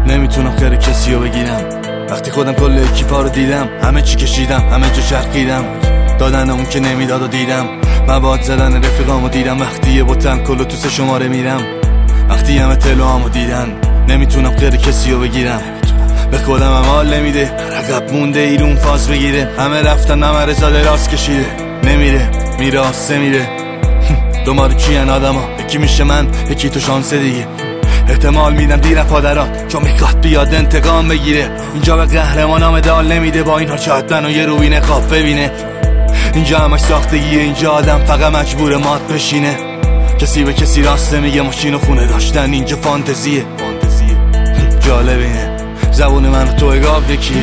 نمیتونم خیر کسی رو بگیرم. وقتی خودم کل اکیپا رو دیدم، همه چی کشیدم، همه جا چرخیدم، دادن اون که نمیداد و دیدم، مواد زدن رفیقامو دیدم. وقتی یه بوتن کلو تو 3 شماره میرم، وقتی همه تلوامو دیدن، نمیتونم خیر کسی رو بگیرم. به خودم هم حال نمیده، عقب مونده ایرون فاز بگیره. همه رفتن ممر زاده راست کشیده، نمیره میره آسه میره. دوماره چین آدم ها، یکی میشه من یکی تو شانس دیگه. احتمال میدم دیرم پادرات چون میخواد بیاد انتقام بگیره. اینجا به قهرمانا مدال نمیده، با اینها شاید منو یه روبین خواب ببینه. اینجا همش ساختگیه، اینجا آدم فقط مجبور مات بشینه. کسی به کسی راست میگه، ماشین و خونه داشتن اینجا فانتزیه. جالب اینه زبون من و تو اگاب یکیه.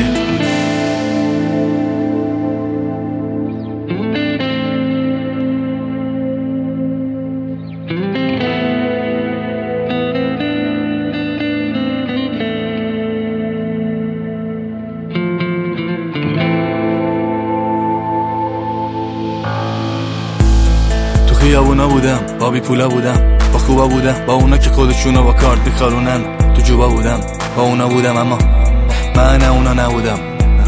خیابونا بودم، با بی پولا بودم، با خوبا بودم، با اونا که خودشونو با کارت میخارونن. تو جوبا بودم، با اونا بودم، اما من اونا نبودم.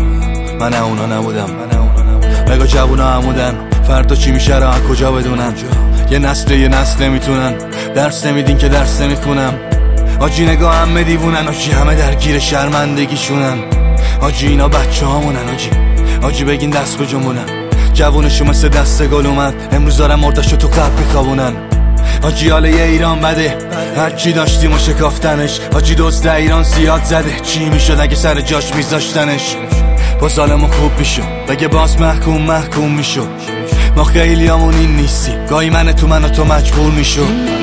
مگا جوونا عمودن، فردا چی میشه را کجا بدونن. یه نسل نمیتونن، درس نمیدین که درس نمیخونم. آجی نگاه همه دیوونن، آجی همه درگیر شرمندگیشونن. آجی اینا بچه هامونن، آجی بگین دست بجنبونن. جوونشو مثل دست گل اومد، امروز دارم مردشو تو قلب میخوابونن. آجی حال یه ایران بده، هرچی داشتیم و شکافتنش. آجی دوست ایران زیاد زده، چی میشد اگه سر جاش میذاشتنش. با ظالمو خوب میشو، بگه باز محکوم میشو. ما خیلی همون این نیستی، گاهی من تو مجبور میشو.